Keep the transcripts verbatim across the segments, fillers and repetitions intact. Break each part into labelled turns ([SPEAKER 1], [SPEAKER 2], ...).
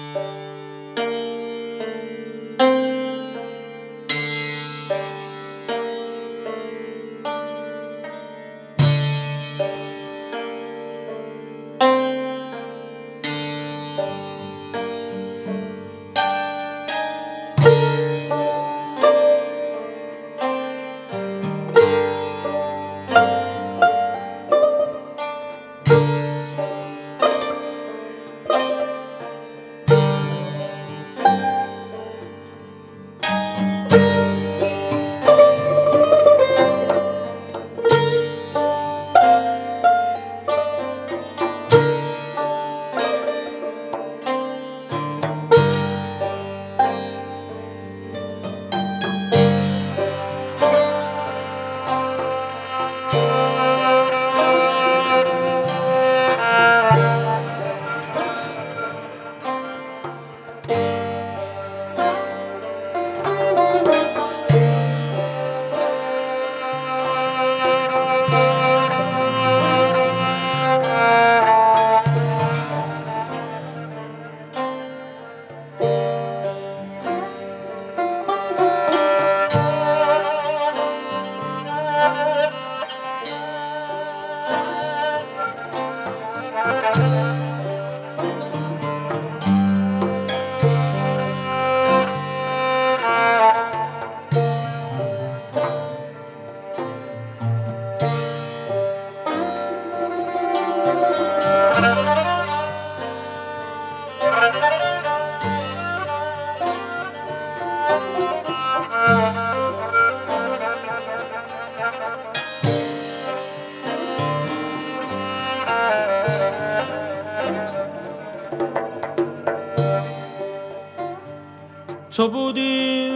[SPEAKER 1] تو بودی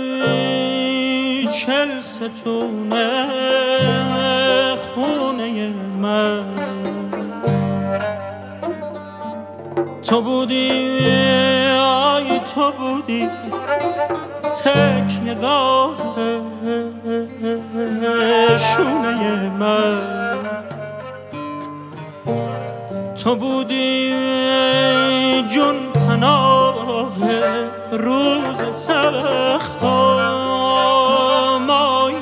[SPEAKER 1] چل ستونه خونه من، تو بودی آی تو بودی تکیه‌گاه شونه من، تو بودی جون پناه روز سختم، آی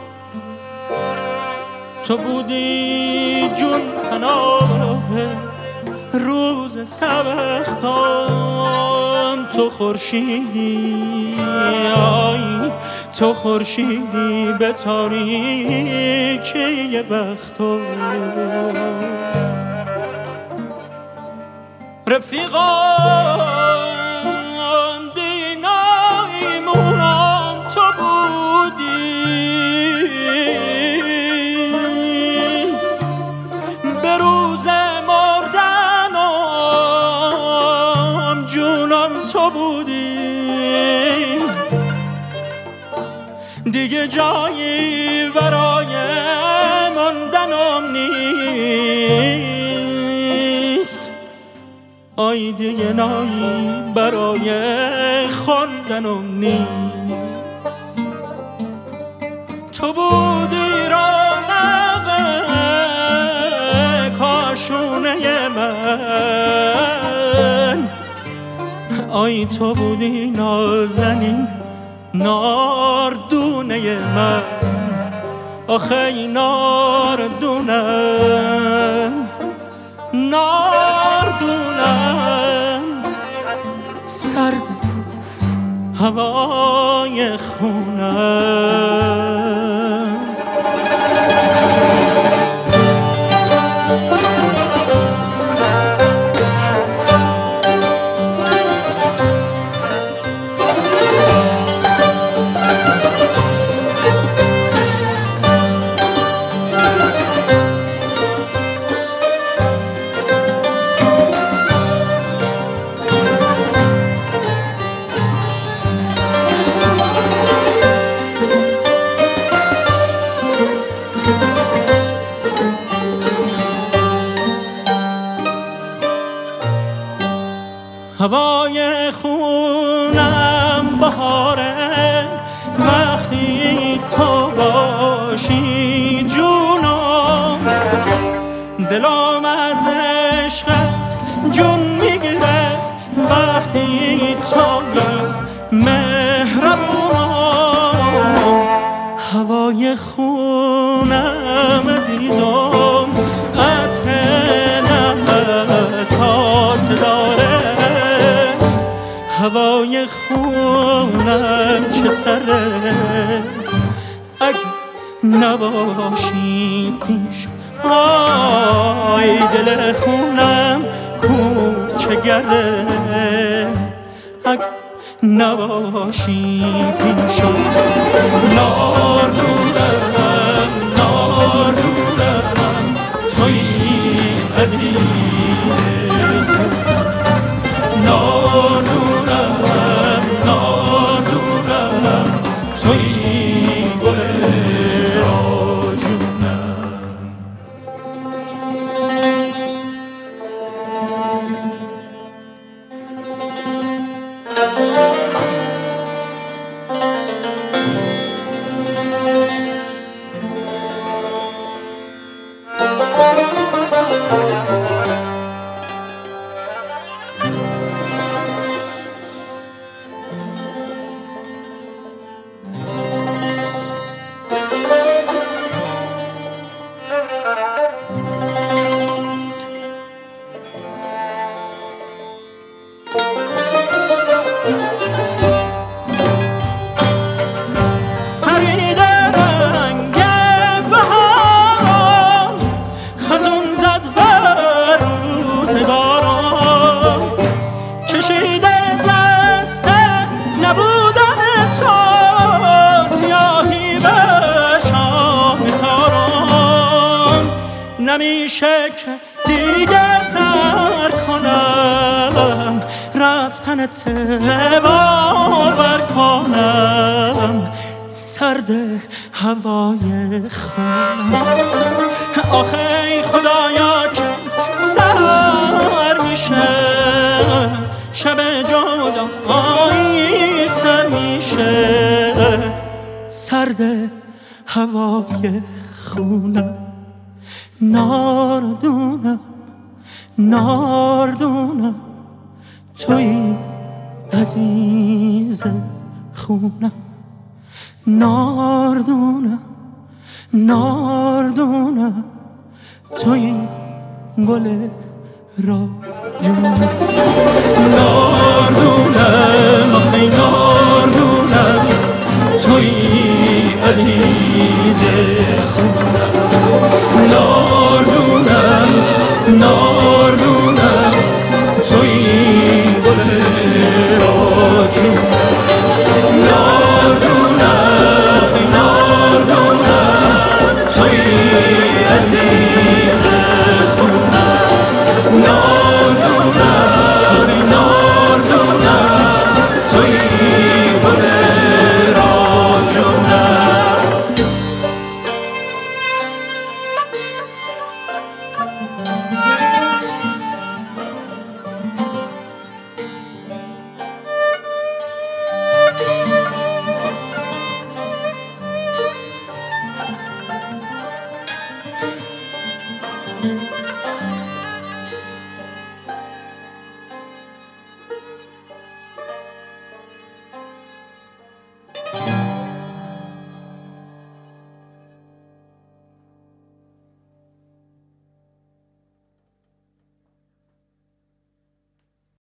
[SPEAKER 1] تو بودی جون پناه روز سختم، تو خورشیدی آی تو خورشیدی به تاریکی بختم، رفیقان دینایمونم تو بودی، به روز مردنم جونم تو بودی، دیگه جایی برای ماندنم نیست، آی دیگه نایی برای خواندنم نیست، تو بودی رونق کاشونه من، آی تو بودی نازنین ناردونه من، آخه این ناردونم ناردونم سرد هوای خونم، هوای خونم بهاره وقتی تو باشی جونم، دلم از عشقت جون میگیره وقتی خونم چه سره اگه نباشی پیش. آی دل خونم کوچه گرده اگه نباشی پیشم. ناردونم ناردونم توی عزیز ناردونم ناردونم توی گل نمیشه که دیگه سر کنم رفتنت باور کنم سرد هوای خونم. آخه خدایا که سر میشه شب جدایی سر میشه سرد هوای خونم. ناردونم ناردونم توی عزیز خونم. ناردونم ناردونم توی گل راجونم. ناردونم آخی ناردونم توی عزیز خونم. ناردونم ناردونم توی گل راجونم.